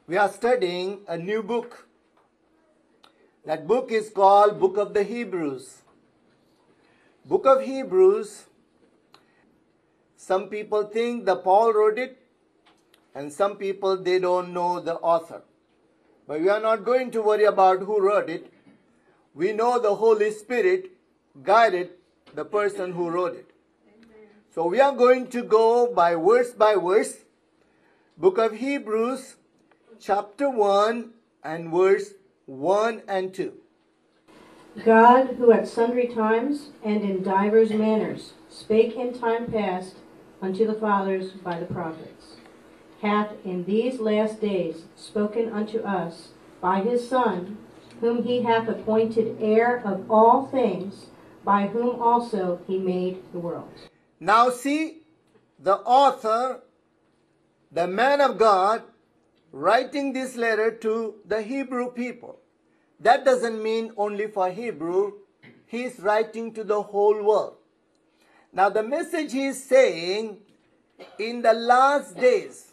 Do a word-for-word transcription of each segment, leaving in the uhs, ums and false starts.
we are studying a new book. That book is called Book of the Hebrews. Book of Hebrews, some people think that Paul wrote it, and some people, they don't know the author. But we are not going to worry about who wrote it. We know the Holy Spirit guided the person who wrote it. So we are going to go by verse by verse. Book of Hebrews, chapter one and verse one and two. God, who at sundry times and in divers manners spake in time past unto the fathers by the prophets, hath in these last days spoken unto us by his Son, whom he hath appointed heir of all things, by whom also he made the world. Now see, the author, the man of God, writing this letter to the Hebrew people. That doesn't mean only for Hebrew. He is writing to the whole world. Now the message he is saying, in the last days,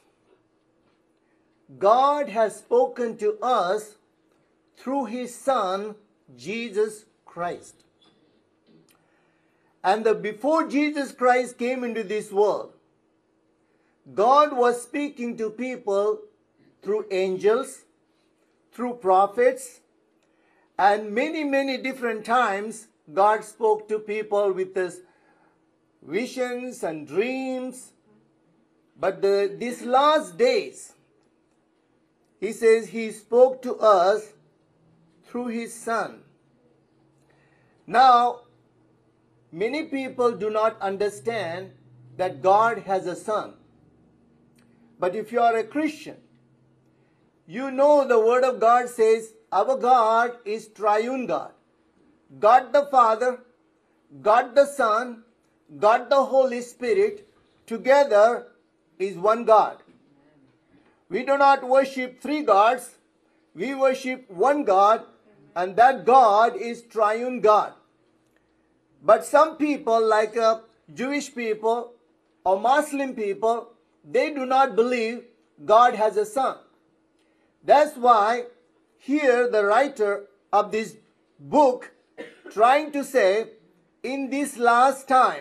God has spoken to us through his Son, Jesus Christ. And the, before Jesus Christ came into this world, God was speaking to people through angels, through prophets, and many, many different times God spoke to people with his visions and dreams. But the, these last days, he says he spoke to us through his Son. Now, many people do not understand that God has a Son. But if you are a Christian, you know the Word of God says our God is triune God. God the Father, God the Son, God the Holy Spirit, together is one God. We do not worship three gods. We worship one God, and that God is triune God. But some people, like uh, Jewish people or Muslim people, they do not believe God has a Son. That's why here the writer of this book trying to say, in this last time,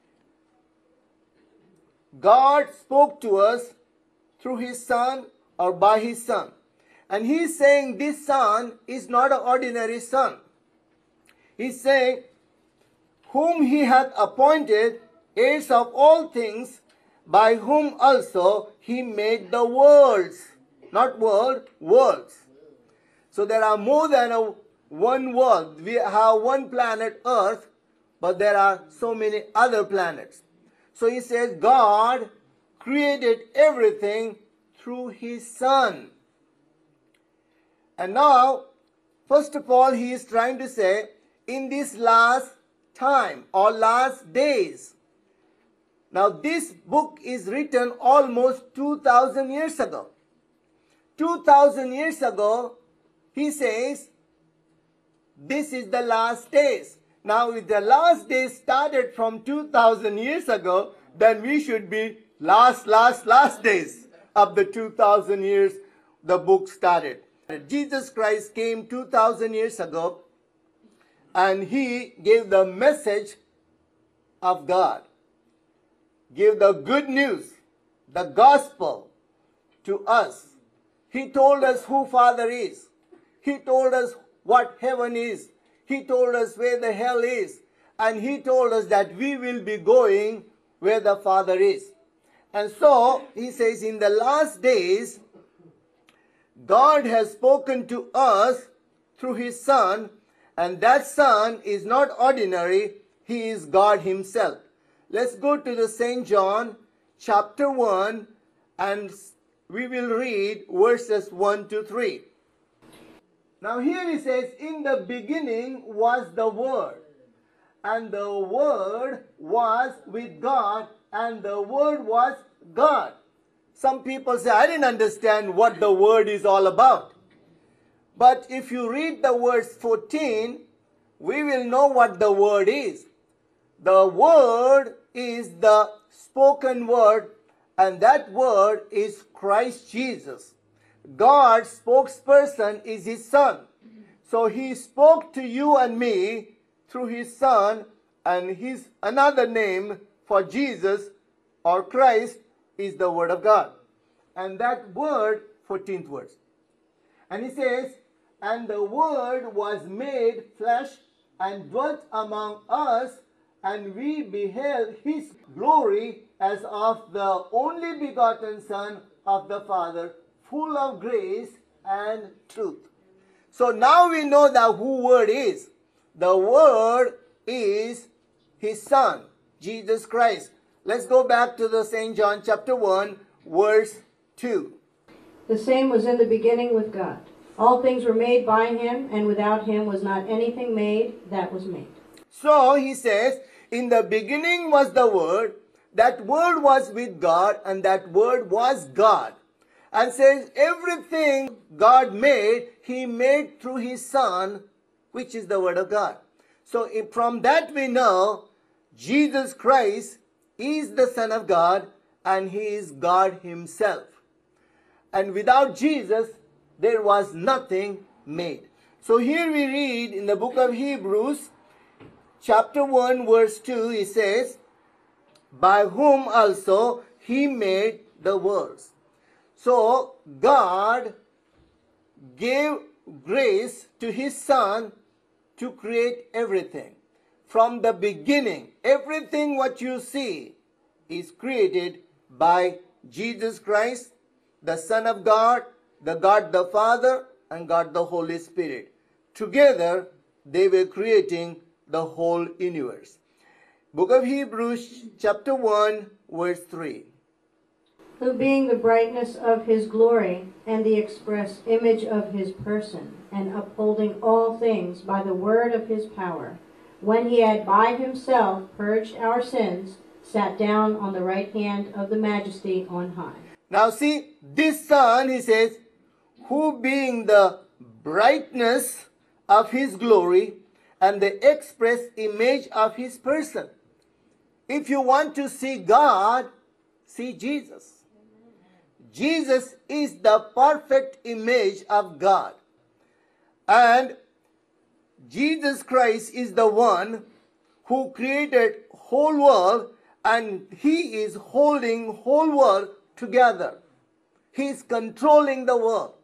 God spoke to us through his Son or by his Son. And he's saying this Son is not an ordinary Son. He's saying, whom he hath appointed heirs of all things, by whom also he made the worlds. Not world, worlds. So there are more than a, one world. We have one planet Earth, but there are so many other planets. So he says God created everything through his Son. And now, first of all, he is trying to say, in this last time or last days. Now this book is written almost two thousand years ago. two thousand years ago, he says, this is the last days. Now if the last days started from two thousand years ago, then we should be last, last, last days of the two thousand years the book started. Jesus Christ came two thousand years ago, and he gave the message of God. Gave the good news, the gospel to us. He told us who Father is. He told us what heaven is. He told us where the hell is. And he told us that we will be going where the Father is. And so, he says, in the last days, God has spoken to us through his Son, and that Son is not ordinary, he is God himself. Let's go to the Saint John chapter one, and we will read verses one to three. Now here he says, in the beginning was the Word, and the Word was with God, and the Word was God. Some people say, I didn't understand what the Word is all about. But if you read the verse fourteen, we will know what the Word is. The Word is the spoken word, and that word is Christ Jesus. God's spokesperson is his Son. So he spoke to you and me through his Son, and his another name for Jesus or Christ is the Word of God. And that word, fourteenth verse. And he says, and the Word was made flesh and dwelt among us, and we beheld his glory as of the only begotten Son of the Father, full of grace and truth. So now we know that who Word is. The Word is his Son, Jesus Christ. Let's go back to the Saint John chapter one, verse two. The same was in the beginning with God. All things were made by him, and without him was not anything made that was made. So he says, in the beginning was the Word, that Word was with God, and that Word was God. And says everything God made, he made through his Son, which is the Word of God. So if from that we know Jesus Christ is the Son of God, and he is God himself. And without Jesus, there was nothing made. So here we read in the book of Hebrews, chapter one, verse two, it says, by whom also he made the worlds. So God gave grace to his Son to create everything. From the beginning, everything what you see is created by Jesus Christ, the Son of God, the God the Father, and God the Holy Spirit. Together, they were creating the whole universe. Book of Hebrews, chapter one, verse three. Who being the brightness of his glory, and the express image of his person, and upholding all things by the word of his power, when he had by himself purged our sins, sat down on the right hand of the majesty on high. Now see, this Son, he says, who being the brightness of his glory and the express image of his person. If you want to see God, see Jesus. Jesus is the perfect image of God. And Jesus Christ is the one who created whole world, and he is holding whole world together. He is controlling the world.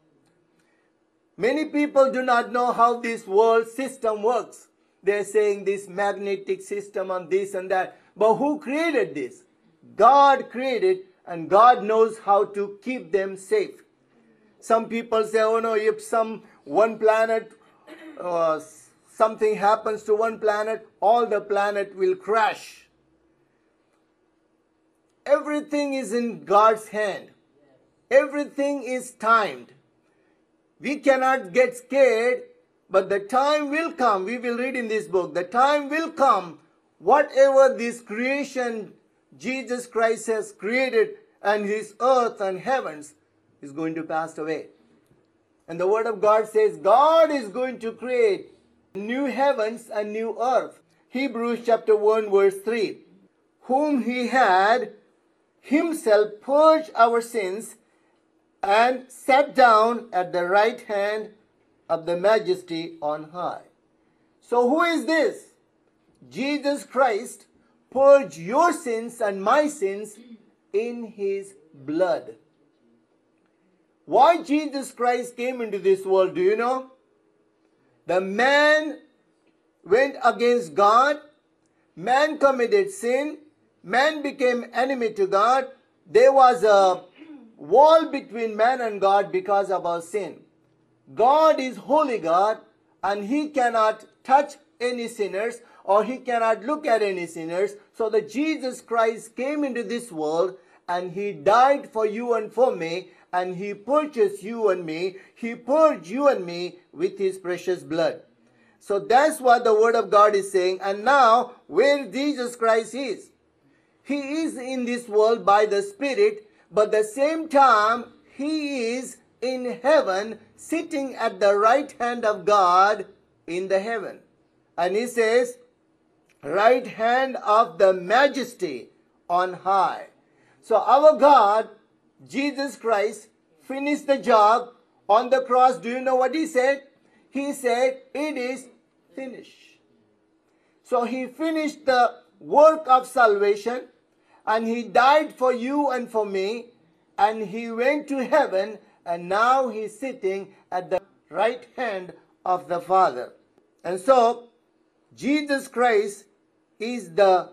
Many people do not know how this world system works. They're saying this magnetic system and this and that. But who created this? God created, and God knows how to keep them safe. Some people say, oh no, if some one planet, uh, something happens to one planet, all the planet will crash. Everything is in God's hand. Everything is timed. We cannot get scared, but the time will come. We will read in this book. The time will come. Whatever this creation Jesus Christ has created, and his earth and heavens is going to pass away. And the word of God says God is going to create new heavens and new earth. Hebrews chapter one, verse three. Whom he had himself purged our sins, and sat down at the right hand of the majesty on high. So who is this? Jesus Christ purged your sins and my sins in his blood. Why Jesus Christ came into this world, do you know? The man went against God. Man committed sin. Man became enemy to God. There was a wall between man and God because of our sin. God is holy God, and he cannot touch any sinners, or he cannot look at any sinners. So that Jesus Christ came into this world, and he died for you and for me, and he purchased you and me. He purged you and me with his precious blood. So that's what the word of God is saying. And now, where Jesus Christ is? He is in this world by the Spirit, but at the same time, he is in heaven, sitting at the right hand of God in the heaven. And he says, right hand of the majesty on high. So our God, Jesus Christ, finished the job. On the cross, do you know what he said? He said, it is finished. So he finished the work of salvation, and he died for you and for me, and he went to heaven, and now he's sitting at the right hand of the Father. And so, Jesus Christ is the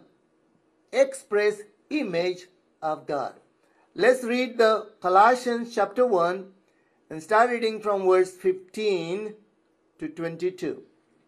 express image of God. Let's read the Colossians chapter one and start reading from verse fifteen to twenty-two.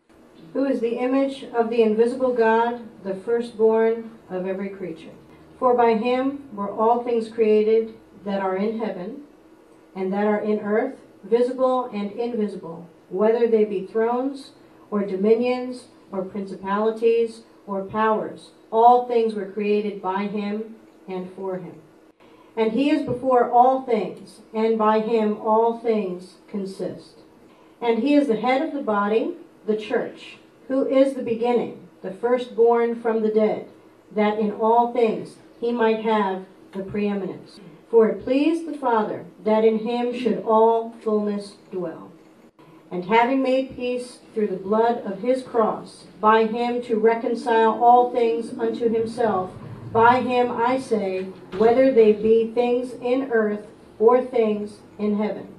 Who is the image of the invisible God, the firstborn of every creature. For by him were all things created that are in heaven and that are in earth, visible and invisible, whether they be thrones or dominions or principalities or powers. All things were created by him and for him. And he is before all things, and by him all things consist. And he is the head of the body, the church, who is the beginning, the firstborn from the dead, that in all things he might have the preeminence. For it pleased the Father that in him should all fullness dwell. And having made peace through the blood of his cross, by him to reconcile all things unto himself, by him I say, whether they be things in earth or things in heaven.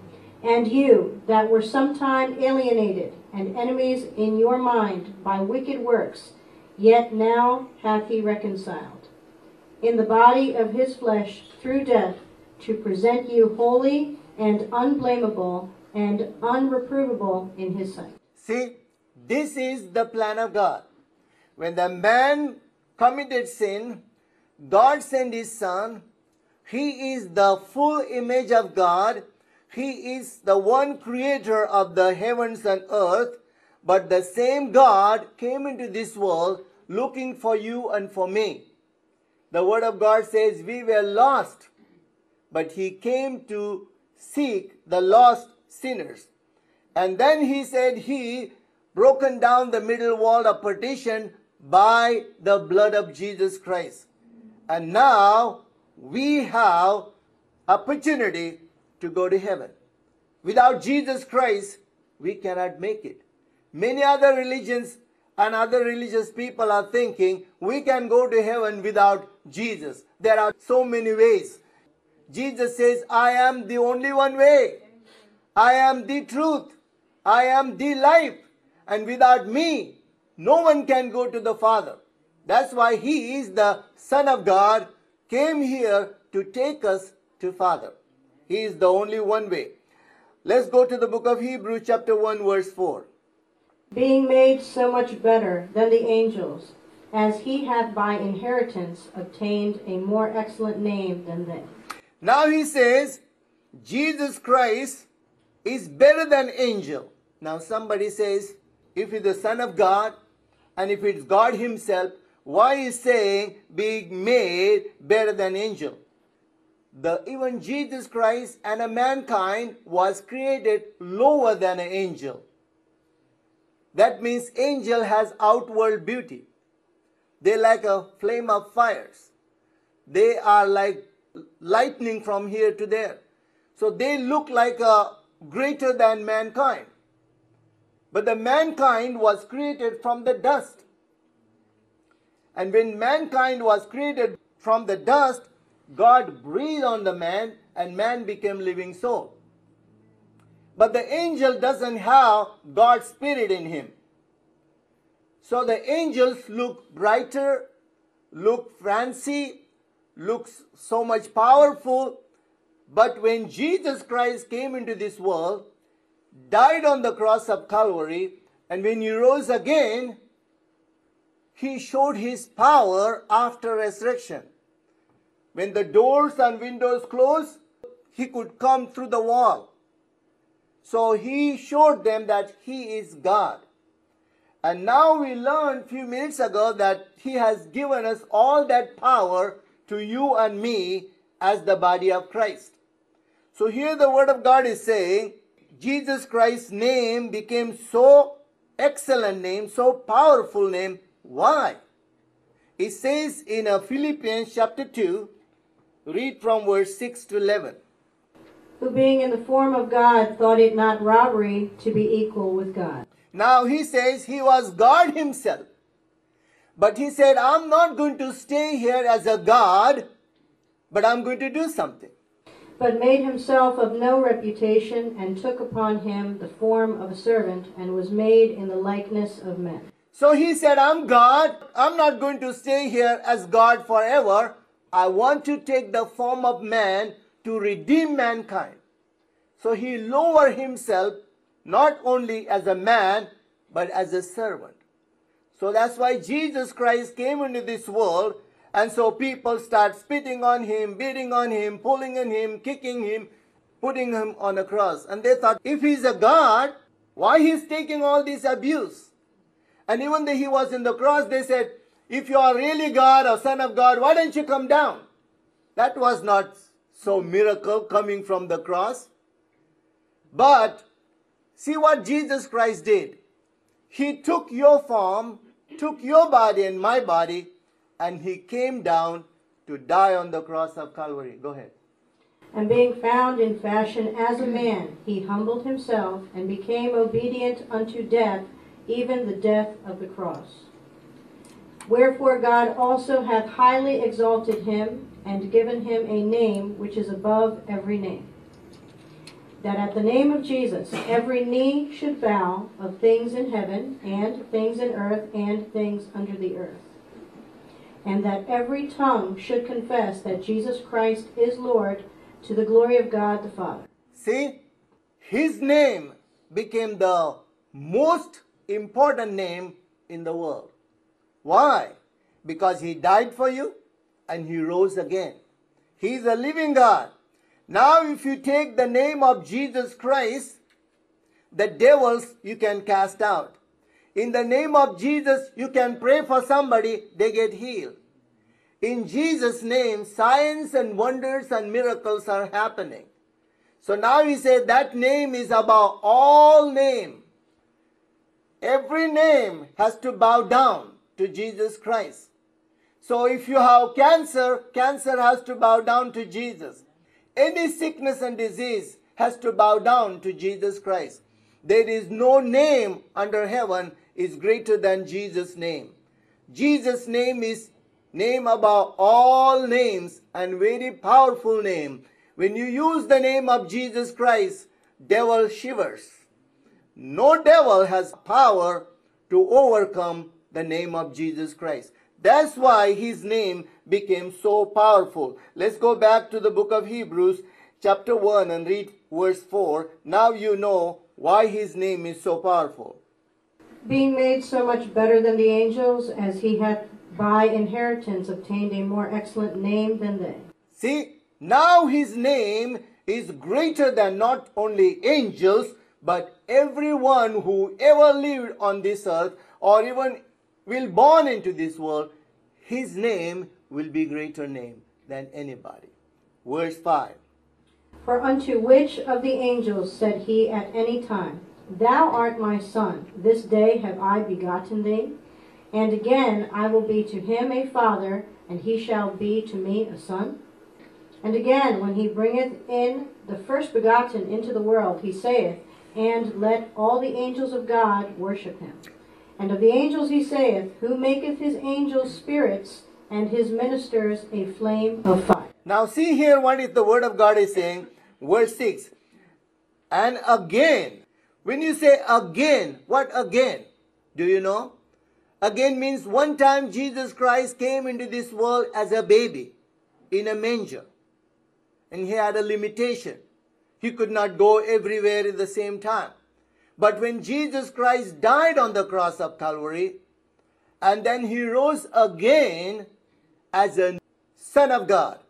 And you, that were sometime alienated and enemies in your mind by wicked works, yet now hath he reconciled, in the body of his flesh through death, to present you holy and unblameable and unreprovable in his sight. See, this is the plan of God. When the man committed sin, God sent his Son. He is the full image of God. He is the one creator of the heavens and earth. But the same God came into this world looking for you and for me. The Word of God says we were lost, but he came to seek the lost sinners. And then he said he broken down the middle wall of partition by the blood of Jesus Christ. And now we have opportunity to go to heaven. Without Jesus Christ, we cannot make it. Many other religions and other religious people are thinking we can go to heaven without Jesus. There are so many ways. Jesus says, I am the only one way. I am the truth. I am the life. And without me, no one can go to the Father. That's why he is the Son of God, came here to take us to Father. He is the only one way. Let's go to the book of Hebrews chapter one verse four. Being made so much better than the angels, as he hath by inheritance obtained a more excellent name than they. Now he says, Jesus Christ is better than angel. Now somebody says, if he's the Son of God, and if it's God himself, why is saying being made better than angel? The, even Jesus Christ and a mankind was created lower than an angel. That means angel has outward beauty. They like a flame of fires. They are like lightning from here to there. So they look like a greater than mankind. But the mankind was created from the dust. And when mankind was created from the dust, God breathed on the man and man became living soul. But the angel doesn't have God's spirit in him. So the angels look brighter, look fancy, looks so much powerful. But when Jesus Christ came into this world, died on the cross of Calvary, and when he rose again, he showed his power after resurrection. When the doors and windows closed, he could come through the wall. So he showed them that he is God. And now we learned a few minutes ago that he has given us all that power to you and me as the body of Christ. So here the Word of God is saying, Jesus Christ's name became so excellent name, so powerful name. Why? It says in uh, Philippians chapter two, read from verse six to eleven. who being in the form of God thought it not robbery to be equal with God. Now he says he was God himself. But he said, I'm not going to stay here as a God, but I'm going to do something. But made himself of no reputation, and took upon him the form of a servant, and was made in the likeness of men. So he said, I'm God. I'm not going to stay here as God forever. I want to take the form of man to redeem mankind. So he lowered himself not only as a man, but as a servant. So that's why Jesus Christ came into this world, and so people start spitting on him, beating on him, pulling on him, kicking him, putting him on a cross. And they thought, if he's a God, why he's taking all this abuse? And even though he was in the cross, they said, if you are really God or Son of God, why don't you come down? That was not so miracle coming from the cross. But see what Jesus Christ did. He took your form, took your body and my body, and he came down to die on the cross of Calvary. Go ahead. And being found in fashion as a man, he humbled himself and became obedient unto death, even the death of the cross. Wherefore God also hath highly exalted him, and given him a name which is above every name, that at the name of Jesus every knee should bow, of things in heaven, and things in earth, and things under the earth, and that every tongue should confess that Jesus Christ is Lord, to the glory of God the Father. See, his name became the most important name in the world. Why? Because he died for you and he rose again. He is a living God. Now if you take the name of Jesus Christ, the devils you can cast out. In the name of Jesus, you can pray for somebody, they get healed. In Jesus' name, signs and wonders and miracles are happening. So now he said that name is above all name. Every name has to bow down to Jesus Christ. So if you have cancer, cancer has to bow down to Jesus. Any sickness and disease has to bow down to Jesus Christ. There is no name under heaven is greater than Jesus' name. Jesus' name is name above all names and very powerful name. When you use the name of Jesus Christ, devil shivers. No devil has power to overcome the name of Jesus Christ. That's why his name became so powerful. Let's go back to the book of Hebrews chapter one and read verse four. Now you know why his name is so powerful. Being made so much better than the angels, as he hath by inheritance obtained a more excellent name than they. See, now his name is greater than not only angels, but everyone who ever lived on this earth or even will born into this world. His name will be greater name than anybody. Verse five. For unto which of the angels said he at any time, Thou art my son, this day have I begotten thee? And again, I will be to him a father, and he shall be to me a son. And again, when he bringeth in the first begotten into the world, he saith, And let all the angels of God worship him. And of the angels he saith, Who maketh his angels spirits, and his ministers a flame of fire. Now see here what is the word of God is saying. Verse six. And again. When you say again, what again? Do you know? Again means one time Jesus Christ came into this world as a baby in a manger. And he had a limitation. He could not go everywhere at the same time. But when Jesus Christ died on the cross of Calvary, and then he rose again as a Son of God.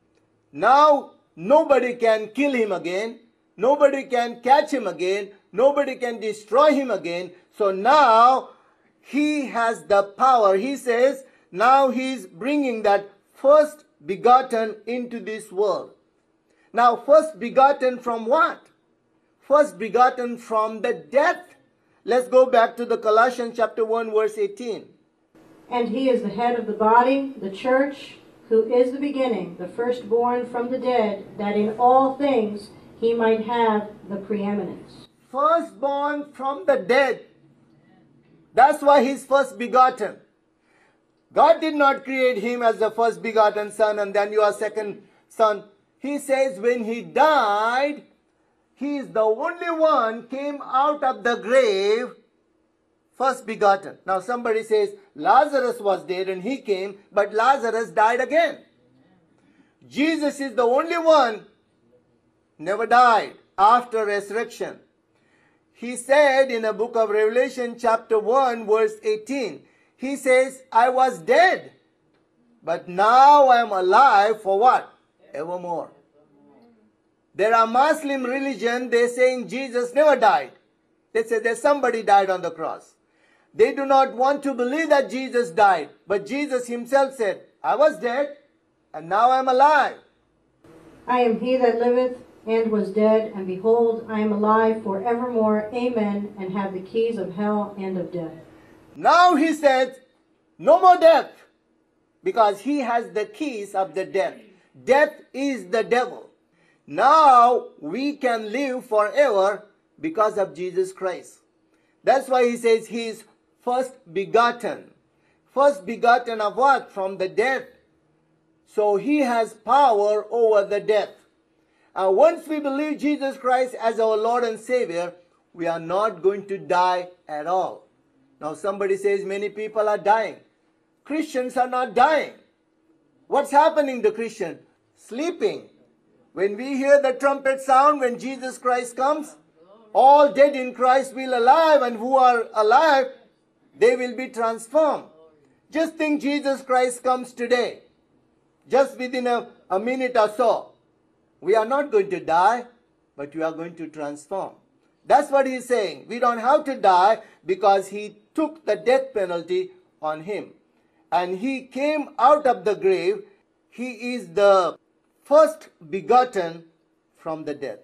Now nobody can kill him again. Nobody can catch him again. Nobody can destroy him again. So now he has the power. He says now he's bringing that first begotten into this world. Now first begotten from what? First begotten from the death. Let's go back to the Colossians chapter one verse eighteen. And he is the head of the body, the church, who is the beginning, the firstborn from the dead, that in all things he might have the preeminence. Firstborn from the dead. That's why he's first begotten. God did not create him as the first begotten son and then you are second son. He says when he died, he is the only one came out of the grave first begotten. Now somebody says Lazarus was dead and he came, but Lazarus died again. Jesus is the only one never died after resurrection. He said in the book of Revelation chapter one verse eighteen, he says, I was dead, but now I am alive for what? Evermore. There are Muslim religion, they saying Jesus never died. They say that somebody died on the cross. They do not want to believe that Jesus died. But Jesus himself said, I was dead, and now I am alive. I am he that liveth and was dead, and behold, I am alive for evermore. Amen, and have the keys of hell and of death. Now he said, no more death, because he has the keys of the death. Death is the devil. Now we can live forever because of Jesus Christ. That's why he says he is first begotten. First begotten of what? From the dead. So he has power over the death. And once we believe Jesus Christ as our Lord and Savior, we are not going to die at all. Now somebody says many people are dying. Christians are not dying. What's happening to Christians? Sleeping. When we hear the trumpet sound, when Jesus Christ comes, all dead in Christ will alive, and who are alive, they will be transformed. Just think Jesus Christ comes today. Just within a, a minute or so. We are not going to die, but we are going to transform. That's what he's saying. We don't have to die because he took the death penalty on him. And he came out of the grave. He is the first begotten from the death.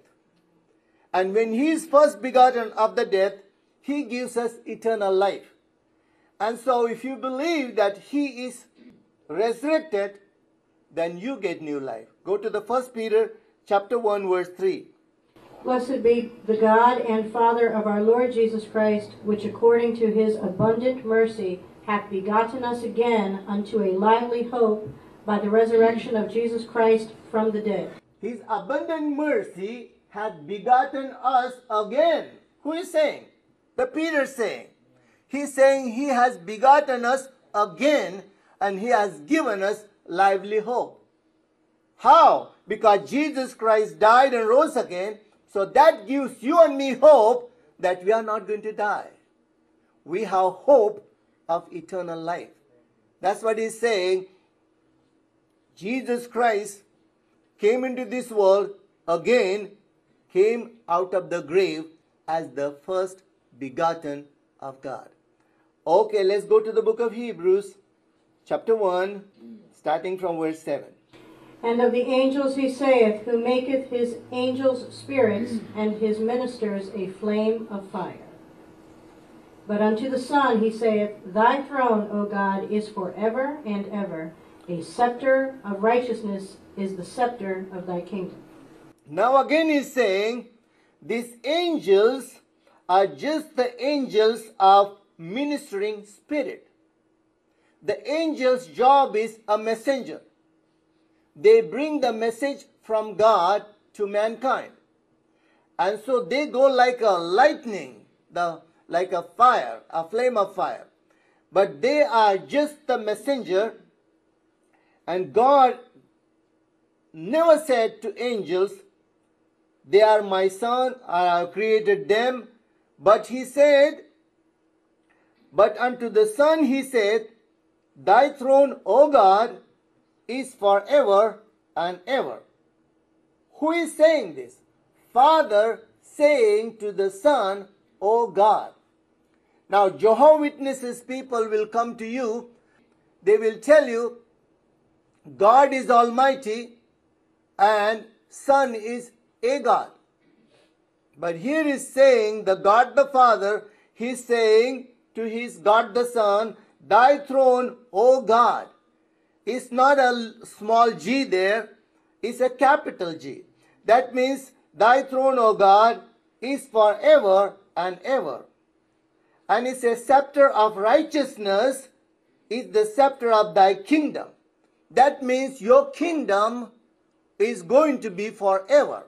And when he is first begotten of the death, he gives us eternal life. And so if you believe that he is resurrected, then you get new life. Go to the First Peter chapter one verse three. Blessed be the God and Father of our Lord Jesus Christ, which according to his abundant mercy hath begotten us again unto a lively hope by the resurrection of Jesus Christ from the dead. His abundant mercy hath begotten us again. Who is saying? The Peter saying. He's saying he has begotten us again and he has given us lively hope. How? Because Jesus Christ died and rose again. So that gives you and me hope that we are not going to die. We have hope of eternal life. That's what he's saying. Jesus Christ came into this world again, came out of the grave as the first begotten of God. Okay, let's go to the book of Hebrews, chapter one, starting from verse seven. And of the angels he saith, who maketh his angels spirits, and his ministers a flame of fire. But unto the Son he saith, Thy throne, O God, is forever and ever. A scepter of righteousness is the scepter of thy kingdom. Now again he's saying, these angels are just the angels of ministering spirit. The angel's job is a messenger. They bring the message from God to mankind. And so they go like a lightning, the, like a fire, a flame of fire. But they are just the messenger. And God never said to angels, they are my son, I have created them. But he said, but unto the Son he said, Thy throne, O God, is forever and ever. Who is saying this? Father saying to the Son, O God. Now Jehovah's Witnesses people will come to you. They will tell you, God is Almighty and Son is a God. But here is saying the God the Father, he is saying to his God the Son, Thy throne, O God. It's not a small g there, it's a capital G. That means Thy throne, O God, is forever and ever. And it's a scepter of righteousness is the scepter of thy kingdom. That means your kingdom is going to be forever.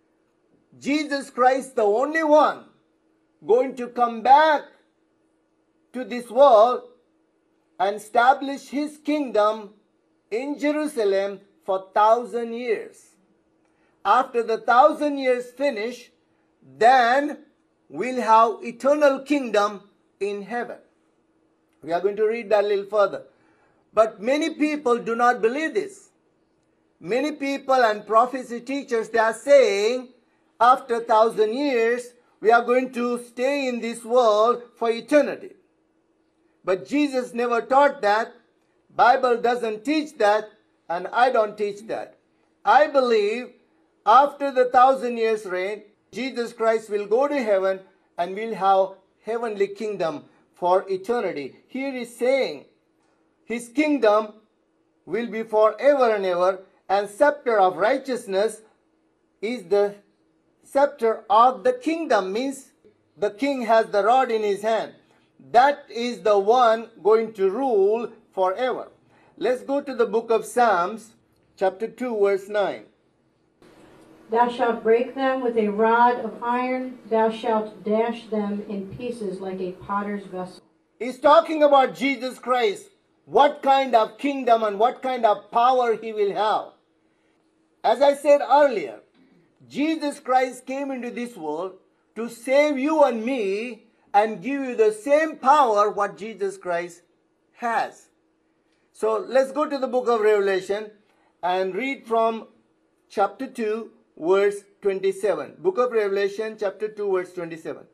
Jesus Christ, the only one going to come back to this world and establish his kingdom in Jerusalem for thousand years. After the thousand years finish, then we'll have eternal kingdom in heaven. We are going to read that a little further. But many people do not believe this. Many people and prophecy teachers, they are saying, after a thousand years, we are going to stay in this world for eternity. But Jesus never taught that. Bible doesn't teach that, and I don't teach that. I believe after the thousand years reign, Jesus Christ will go to heaven and we'll have heavenly kingdom for eternity. Here is saying his kingdom will be forever and ever, and scepter of righteousness is the scepter of the kingdom, means the king has the rod in his hand. That is the one going to rule forever. Let's go to the book of Psalms, chapter two, verse nine. Thou shalt break them with a rod of iron, thou shalt dash them in pieces like a potter's vessel. He's talking about Jesus Christ, what kind of kingdom and what kind of power he will have. As I said earlier, Jesus Christ came into this world to save you and me and give you the same power what Jesus Christ has. So let's go to the book of Revelation and read from chapter two, verse twenty-seven. Book of Revelation, chapter two, verse twenty-seven.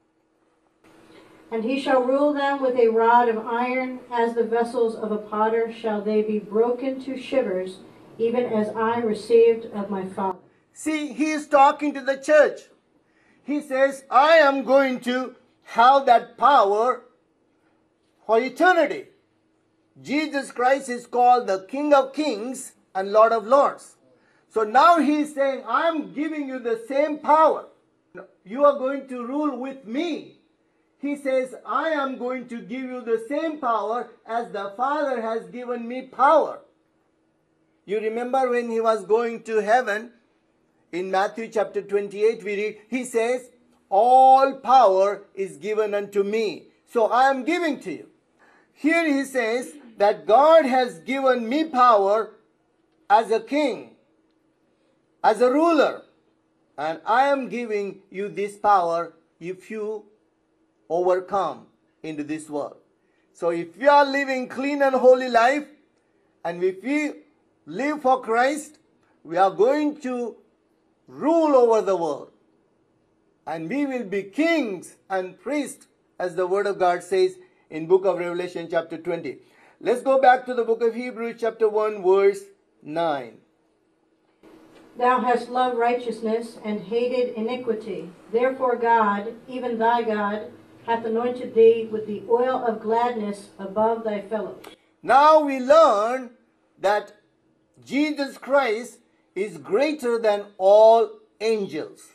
And he shall rule them with a rod of iron, as the vessels of a potter shall they be broken to shivers, even as I received of my Father. See, he is talking to the church. He says, I am going to have that power for eternity. Jesus Christ is called the King of Kings and Lord of Lords. So now he is saying, I am giving you the same power. You are going to rule with me. He says, I am going to give you the same power as the Father has given me power. You remember when he was going to heaven, in Matthew chapter twenty-eight, we read, he says, all power is given unto me. So I am giving to you. Here he says that God has given me power as a king, as a ruler. And I am giving you this power if you overcome into this world. So if we are living clean and holy life, and if we live for Christ, we are going to rule over the world. And we will be kings and priests, as the word of God says in book of Revelation chapter twenty. Let's go back to the book of Hebrews chapter one, verse nine. Thou hast loved righteousness and hated iniquity. Therefore God, even thy God, hath anointed thee with the oil of gladness above thy fellows. Now we learn that Jesus Christ is greater than all angels.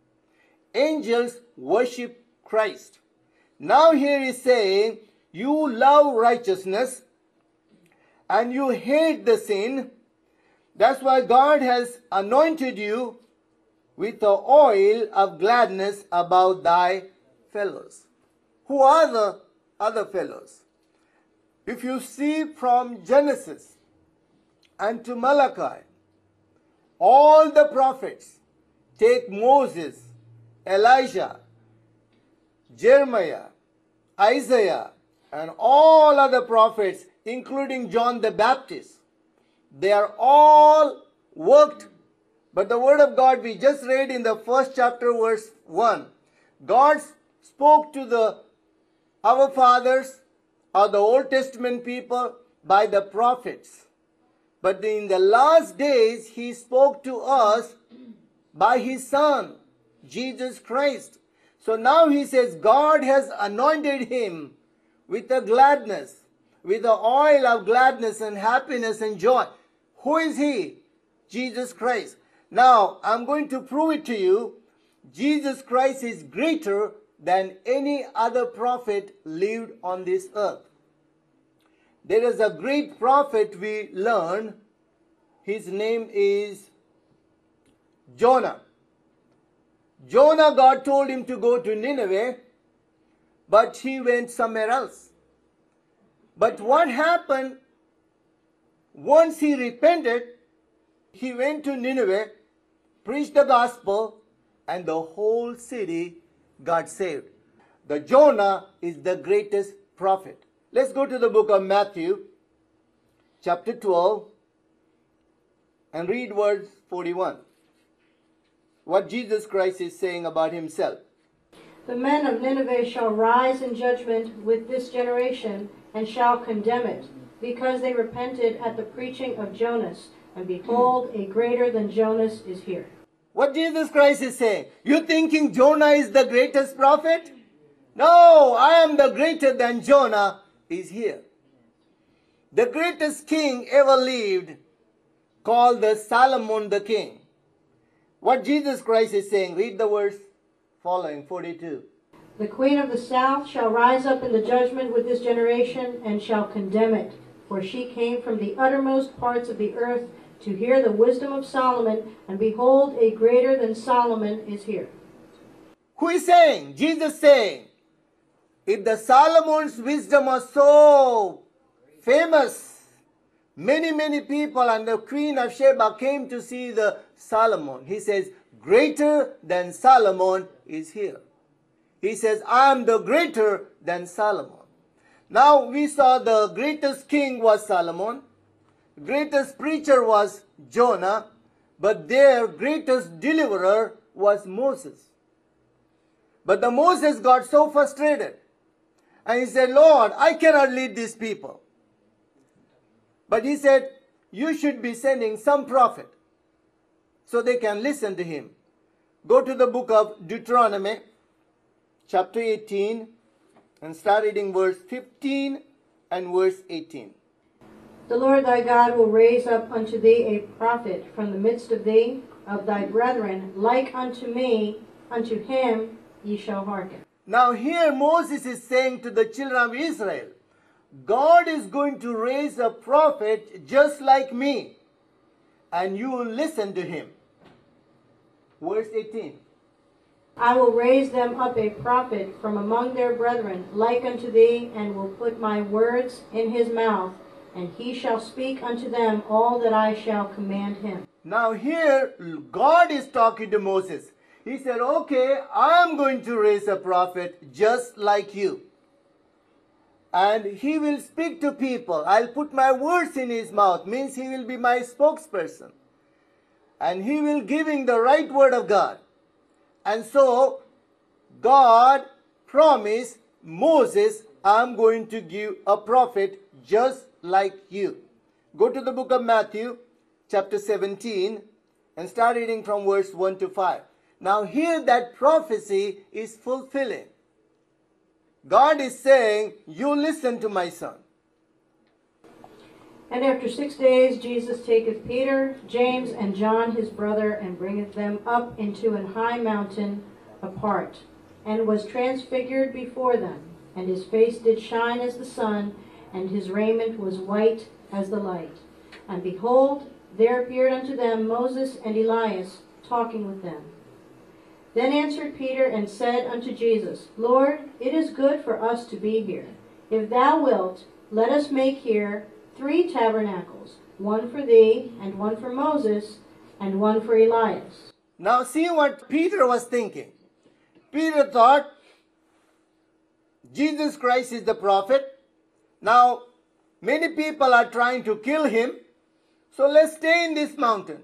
Angels worship Christ. Now here he is saying, you love righteousness and you hate the sin. That's why God has anointed you with the oil of gladness above thy fellows. Who are the other fellows? If you see from Genesis and to Malachi, all the prophets, take Moses, Elijah, Jeremiah, Isaiah, and all other prophets, including John the Baptist, they are all worked. But the word of God we just read in the first chapter, verse one, God spoke to the our fathers or the Old Testament people by the prophets. But in the last days, he spoke to us by his Son, Jesus Christ. So now he says, God has anointed him with a gladness, with the oil of gladness and happiness and joy. Who is he? Jesus Christ. Now, I'm going to prove it to you. Jesus Christ is greater than any other prophet lived on this earth. There is a great prophet we learn. His name is Jonah. Jonah, God told him to go to Nineveh, but he went somewhere else. But what happened? Once he repented, he went to Nineveh, preached the gospel, and the whole city got saved. The Jonah is the greatest prophet. Let's go to the book of Matthew, chapter twelve, and read verse forty-one. What Jesus Christ is saying about himself. The men of Nineveh shall rise in judgment with this generation, and shall condemn it, because they repented at the preaching of Jonas. And behold, a greater than Jonas is here. What Jesus Christ is saying? You thinking Jonah is the greatest prophet? No, I am the greater than Jonah is here. The greatest king ever lived, called the Solomon the king. What Jesus Christ is saying, read the verse following, forty-two. The queen of the south shall rise up in the judgment with this generation, and shall condemn it. For she came from the uttermost parts of the earth to hear the wisdom of Solomon, and behold, a greater than Solomon is here. Who is saying? Jesus saying, if the Solomon's wisdom was so famous, many, many people and the Queen of Sheba came to see the Solomon. He says, greater than Solomon is here. He says, I am the greater than Solomon. Now we saw the greatest king was Solomon. Greatest preacher was Jonah. But their greatest deliverer was Moses. But the Moses got so frustrated. And he said, Lord, I cannot lead these people. But he said, you should be sending some prophet so they can listen to him. Go to the book of Deuteronomy, chapter eighteen, and start reading verse fifteen and verse eighteen. The Lord thy God will raise up unto thee a prophet from the midst of thee, of thy brethren, like unto me, unto him ye shall hearken. Now here Moses is saying to the children of Israel, God is going to raise a prophet just like me, and you will listen to him. Verse eighteen. I will raise them up a prophet from among their brethren, like unto thee, and will put my words in his mouth, and he shall speak unto them all that I shall command him. Now here God is talking to Moses. He said, okay, I am going to raise a prophet just like you. And he will speak to people. I'll put my words in his mouth. Means he will be my spokesperson. And he will giving the right word of God. And so God promised Moses, I'm going to give a prophet just like you. Go to the book of Matthew, chapter seventeen, and start reading from verse one to five. Now here that prophecy is fulfilling. God is saying, you listen to my son. And after six days Jesus taketh Peter, James, and John his brother, and bringeth them up into an high mountain apart, and was transfigured before them. And his face did shine as the sun, and his raiment was white as the light. And behold, there appeared unto them Moses and Elias, talking with them. Then answered Peter and said unto Jesus, Lord, it is good for us to be here. If thou wilt, let us make here three tabernacles, one for thee, and one for Moses, and one for Elias. Now see what Peter was thinking. Peter thought Jesus Christ is the prophet. Now many people are trying to kill him. So let's stay in this mountain.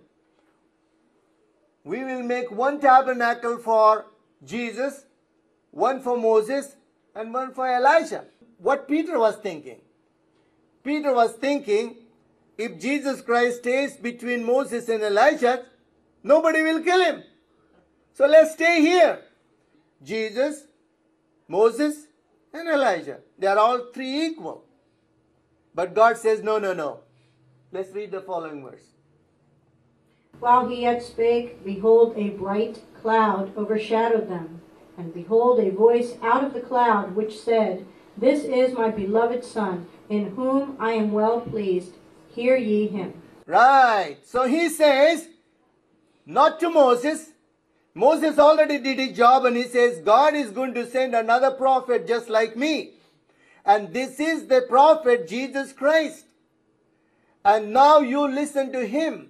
We will make one tabernacle for Jesus, one for Moses, and one for Elijah. What Peter was thinking. Peter was thinking, if Jesus Christ stays between Moses and Elijah, nobody will kill him. So let's stay here. Jesus, Moses, and Elijah. They are all three equal. But God says, no, no, no. Let's read the following verse. While he yet spake, behold, a bright cloud overshadowed them. And behold, a voice out of the cloud, which said, This is my beloved Son, in whom I am well pleased. Hear ye him. Right. So he says, not to Moses. Moses already did his job, and he says, God is going to send another prophet just like me. And this is the prophet Jesus Christ. And now you listen to him.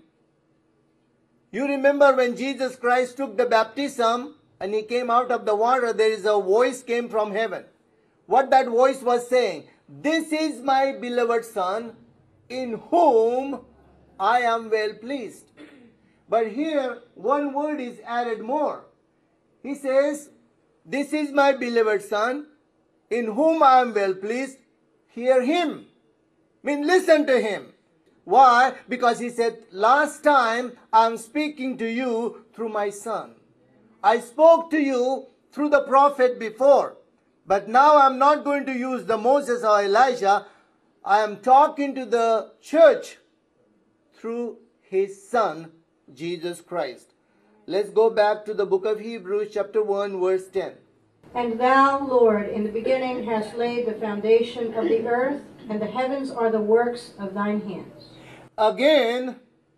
You remember when Jesus Christ took the baptism and he came out of the water, there is a voice came from heaven. What that voice was saying, this is my beloved Son, in whom I am well pleased. But here, one word is added more. He says, this is my beloved Son, in whom I am well pleased. Hear him. I mean, listen to him. Why? Because he said, last time I am speaking to you through my Son. I spoke to you through the prophet before. But now I am not going to use the Moses or Elijah. I am talking to the church through his Son, Jesus Christ. Let's go back to the book of Hebrews chapter one verse ten. And thou, Lord, in the beginning hast laid the foundation of the earth, and the heavens are the works of thine hands. Again,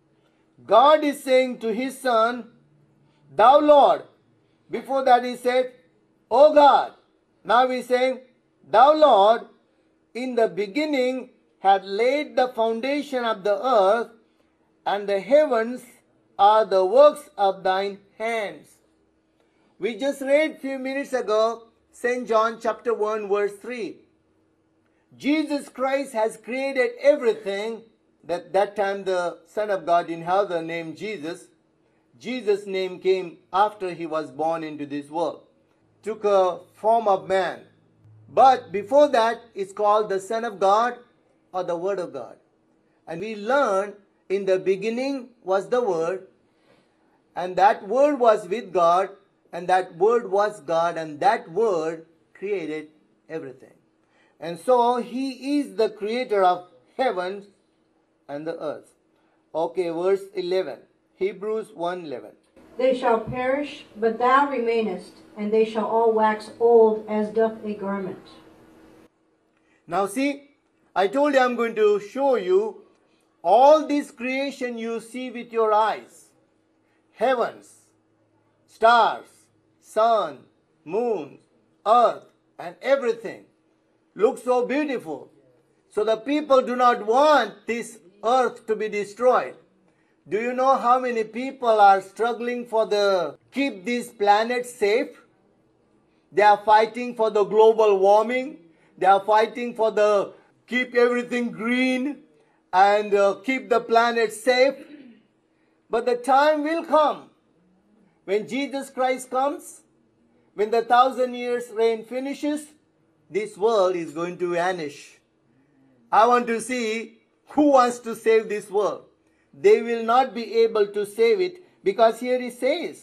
God is saying to his Son, thou Lord. Before that he said, O God. Now he's saying, thou Lord, in the beginning had laid the foundation of the earth, and the heavens are the works of thine hands. We just read a few minutes ago, Saint John chapter one verse three. Jesus Christ has created everything. That that time the Son of God didn't have the name Jesus. Jesus' name came after he was born into this world. Took a form of man. But before that, it's called the Son of God or the Word of God. And we learn in the beginning was the Word. And that Word was with God. And that Word was God. And that Word created everything. And so he is the creator of heaven and the earth. Okay, verse eleven. Hebrews one eleven. They shall perish, but thou remainest, and they shall all wax old as doth a garment. Now see, I told you I'm going to show you all this creation you see with your eyes. Heavens, stars, sun, moon, earth, and everything looks so beautiful. So the people do not want this earth to be destroyed. Do you know how many people are struggling for the keep this planet safe? They are fighting for the global warming. They are fighting for the keep everything green and uh, keep the planet safe. But the time will come when Jesus Christ comes, when the thousand years reign finishes, this world is going to vanish. I want to see who wants to save this world. They will not be able to save it, because here he says,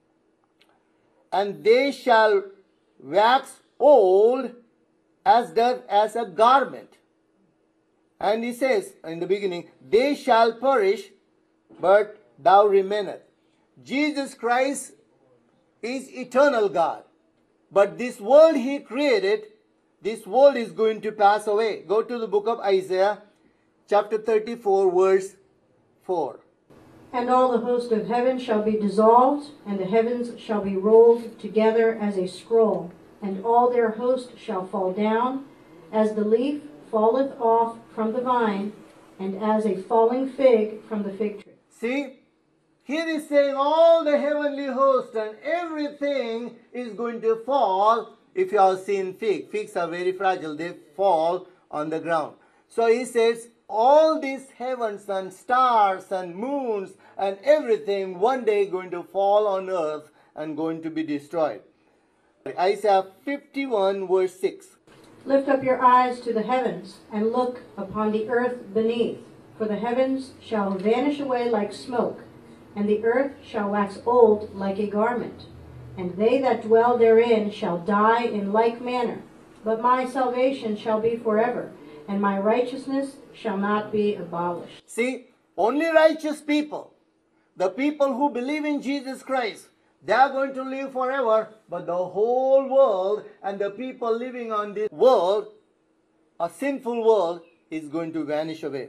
and they shall wax old as doth as a garment. And he says in the beginning, they shall perish, but thou remainest. Jesus Christ is eternal God. But this world he created, this world is going to pass away. Go to the book of Isaiah, chapter thirty-four, verse four. And all the host of heaven shall be dissolved, and the heavens shall be rolled together as a scroll, and all their host shall fall down, as the leaf falleth off from the vine, and as a falling fig from the fig tree. See, here is saying all the heavenly host and everything is going to fall. If you have seen fig, figs are very fragile, they fall on the ground. So he says, all these heavens and stars and moons and everything one day going to fall on earth and going to be destroyed. Isaiah fifty-one verse six. Lift up your eyes to the heavens, and look upon the earth beneath. For the heavens shall vanish away like smoke, and the earth shall wax old like a garment. And they that dwell therein shall die in like manner. But my salvation shall be forever, and my righteousness shall not be abolished. See, only righteous people The people who believe in Jesus Christ, they are going to live forever, but the whole world and the people living on this world, a sinful world, is going to vanish away.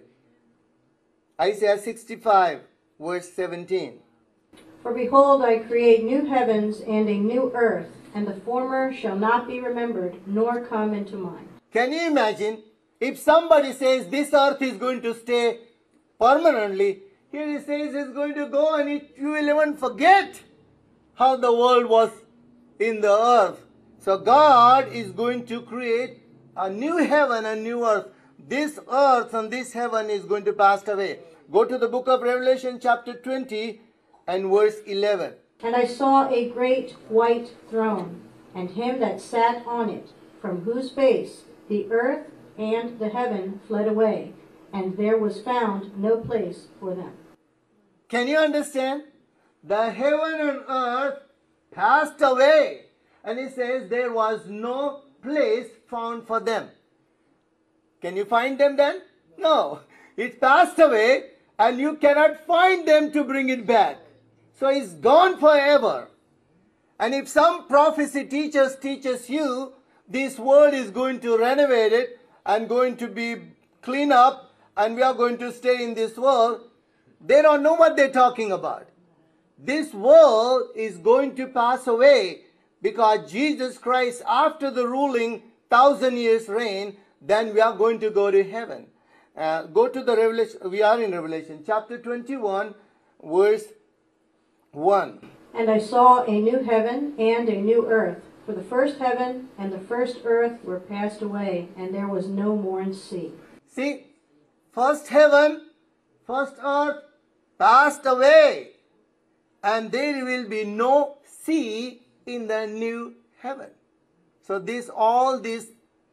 Isaiah sixty-five, verse seventeen. For behold, I create new heavens and a new earth, and the former shall not be remembered, nor come into mind. Can you imagine if somebody says this earth is going to stay permanently? Here he says it's going to go, and it, you will even forget how the world was in the earth. So God is going to create a new heaven and new earth. This earth and this heaven is going to pass away. Go to the book of Revelation chapter twenty and verse eleven. And I saw a great white throne, and him that sat on it, from whose face the earth and the heaven fled away, and there was found no place for them. Can you understand? The heaven and earth passed away, and it says there was no place found for them. Can you find them then? No. It passed away, and you cannot find them to bring it back. So it's gone forever. And if some prophecy teachers teaches you this world is going to renovate it and going to be cleaned up and we are going to stay in this world, they don't know what they're talking about. This world is going to pass away because Jesus Christ, after the ruling thousand years reign, then we are going to go to heaven. Uh, go to the Revelation, we are in Revelation chapter twenty-one, verse one. And I saw a new heaven and a new earth, for the first heaven and the first earth were passed away, and there was no more sea. See, first heaven, first earth passed away, and there will be no sea in the new heaven. So this, all these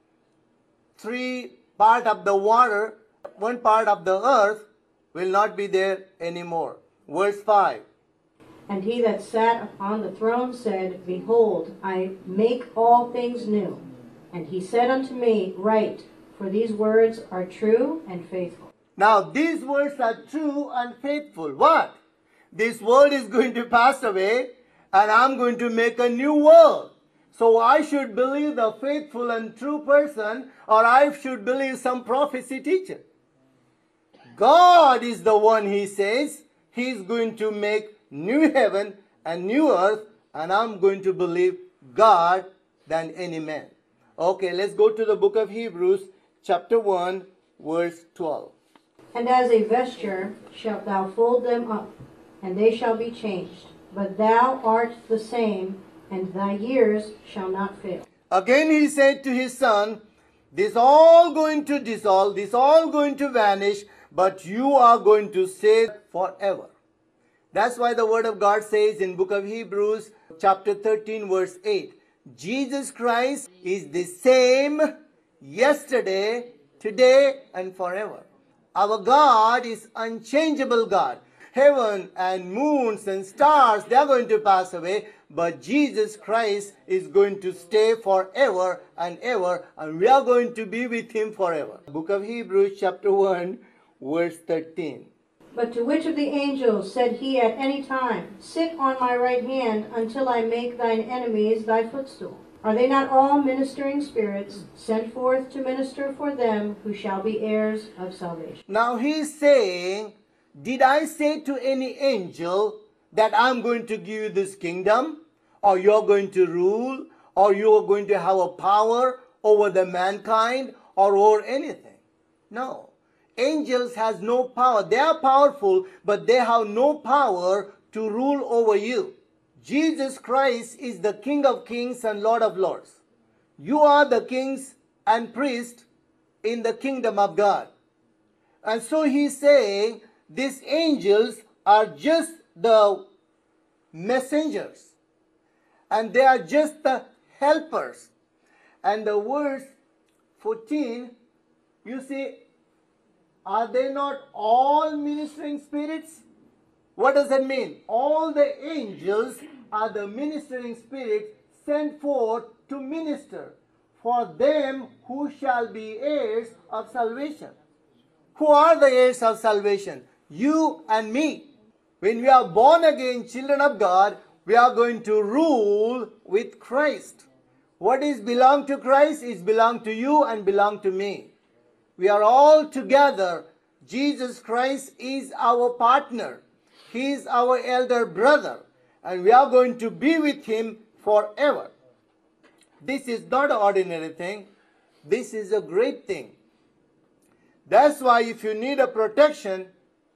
three part of the water, one part of the earth will not be there anymore. Verse five. And he that sat upon the throne said, Behold, I make all things new. And he said unto me, Write, for these words are true and faithful. Now these words are true and faithful. What? This world is going to pass away, and I'm going to make a new world. So I should believe the faithful and true person, or I should believe some prophecy teacher. God is the one, he says, he's going to make new heaven and new earth, and I'm going to believe God than any man. Okay, let's go to the book of Hebrews, chapter one, verse twelve. And as a vesture shalt thou fold them up, and they shall be changed. But thou art the same, and thy years shall not fail. Again he said to his son, this all going to dissolve, this all going to vanish, but you are going to stay forever. That's why the word of God says in book of Hebrews, chapter thirteen, verse eight, Jesus Christ is the same yesterday, today, and forever. Our God is unchangeable God. Heaven and moons and stars, they are going to pass away, but Jesus Christ is going to stay forever and ever, and we are going to be with him forever. Book of Hebrews, chapter one, verse thirteen. But to which of the angels said he at any time, Sit on my right hand until I make thine enemies thy footstool? Are they not all ministering spirits sent forth to minister for them who shall be heirs of salvation? Now he is saying, did I say to any angel that I'm going to give you this kingdom, or you're going to rule, or you're going to have a power over the mankind, or over anything? No. Angels has no power. They are powerful, but they have no power to rule over you. Jesus Christ is the King of kings and Lord of lords. You are the kings and priests in the kingdom of God. And so he's saying these angels are just the messengers, and they are just the helpers. And the verse fourteen, you see, are they not all ministering spirits? What does that mean? All the angels are the ministering spirits sent forth to minister for them who shall be heirs of salvation. Who are the heirs of salvation? You and me. When we are born again children of God, we are going to rule with Christ. What is belong to Christ is belong to you and belong to me. We are all together. Jesus Christ is our partner. He is our elder brother. And we are going to be with him forever. This is not an ordinary thing. This is a great thing. That's why if you need a protection,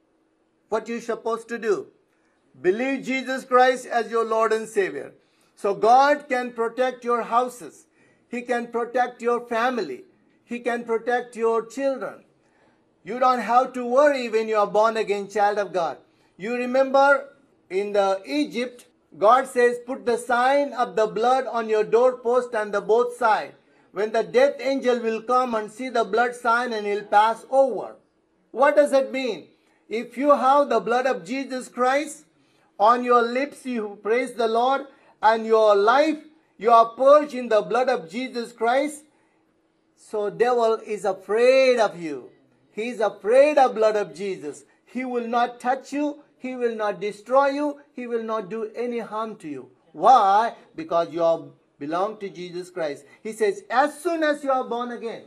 what you're supposed to do? Believe Jesus Christ as your Lord and Savior. So God can protect your houses. He can protect your family. He can protect your children. You don't have to worry when you are born again child of God. You remember in the Egypt, God says, put the sign of the blood on your doorpost and the both sides. When the death angel will come and see the blood sign and he'll pass over. What does it mean? If you have the blood of Jesus Christ on your lips, you praise the Lord, and your life, you are purged in the blood of Jesus Christ. So devil is afraid of you. He is afraid of blood of Jesus. He will not touch you. He will not destroy you. He will not do any harm to you. Why? Because you are belong to Jesus Christ. He says, as soon as you are born again,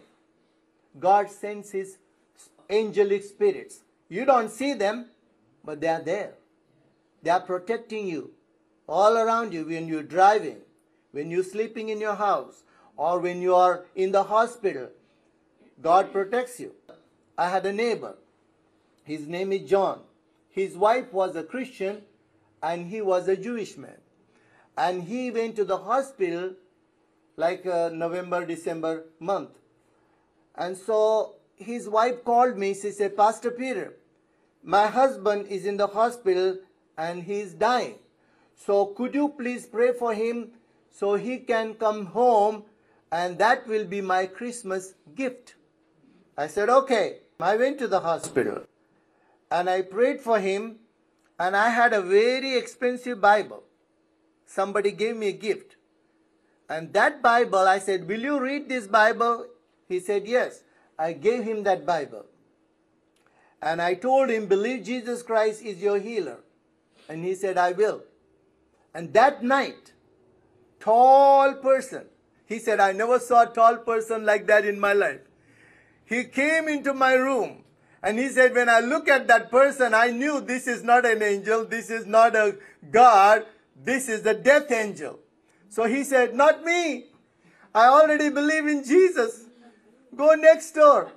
God sends his angelic spirits. You don't see them, but they are there. They are protecting you all around you when you're driving, when you're sleeping in your house, or when you are in the hospital. God protects you. I had a neighbor. His name is John. His wife was a Christian and he was a Jewish man. And he went to the hospital like uh, November, December month. And so his wife called me. She said, Pastor Peter, my husband is in the hospital and he is dying. So could you please pray for him so he can come home, and that will be my Christmas gift. I said, okay. I went to the hospital and I prayed for him, and I had a very expensive Bible. Somebody gave me a gift. And that Bible, I said, will you read this Bible? He said, yes. I gave him that Bible. And I told him, believe Jesus Christ is your healer. And he said, I will. And that night, tall person. He said, I never saw a tall person like that in my life. He came into my room and he said, when I look at that person, I knew this is not an angel. This is not a God. This is the death angel. So he said, not me. I already believe in Jesus. Go next door.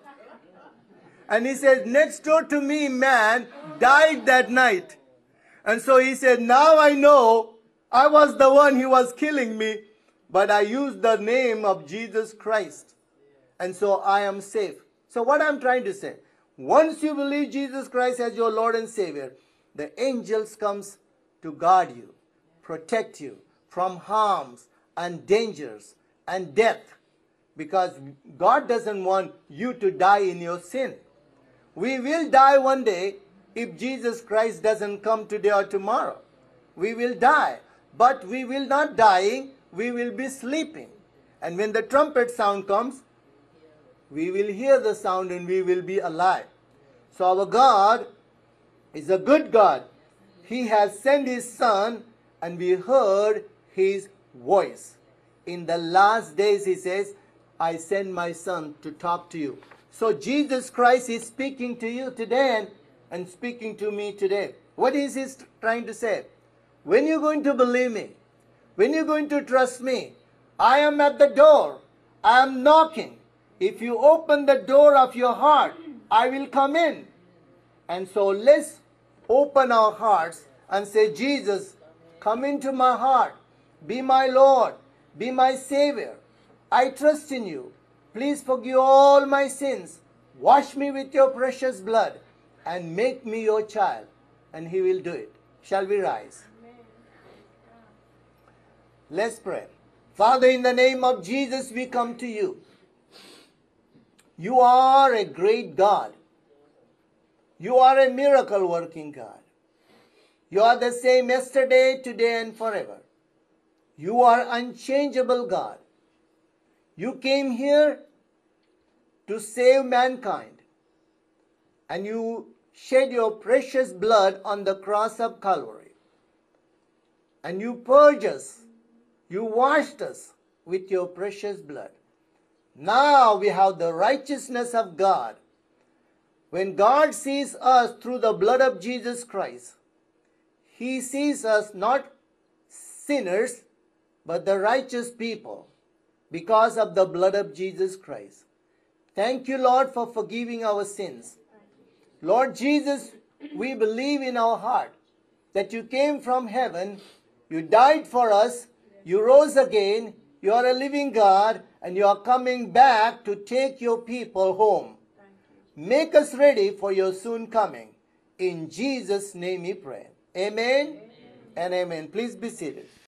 And he said, next door to me, man died that night. And so he said, now I know I was the one who was killing me, but I used the name of Jesus Christ. And so I am safe. So what I'm trying to say, once you believe Jesus Christ as your Lord and Savior, the angels comes to guard you, protect you from harms and dangers and death, because God doesn't want you to die in your sin. We will die one day if Jesus Christ doesn't come today or tomorrow. We will die, but we will not dying, we will be sleeping. And when the trumpet sound comes, we will hear the sound and we will be alive. So our God is a good God. He has sent his Son and we heard his voice. In the last days, he says, I send my Son to talk to you. So Jesus Christ is speaking to you today and, and speaking to me today. What is he trying to say? When you're going to believe me, when you're going to trust me, I am at the door. I am knocking. If you open the door of your heart, I will come in. And so let's open our hearts and say, Jesus, come into my heart. Be my Lord. Be my Savior. I trust in you. Please forgive all my sins. Wash me with your precious blood and make me your child. And he will do it. Shall we rise? Let's pray. Father, in the name of Jesus, we come to you. You are a great God. You are a miracle working God. You are the same yesterday, today, and forever. You are unchangeable God. You came here to save mankind. And you shed your precious blood on the cross of Calvary. And you purged us, you washed us with your precious blood. Now we have the righteousness of God. When God sees us through the blood of Jesus Christ, He sees us not sinners, but the righteous people because of the blood of Jesus Christ. Thank you, Lord, for forgiving our sins. Lord Jesus, we believe in our heart that you came from heaven, you died for us, you rose again, you are a living God, and you are coming back to take your people home. Make us ready for your soon coming. In Jesus' name we pray. Amen, amen. And amen. Please be seated.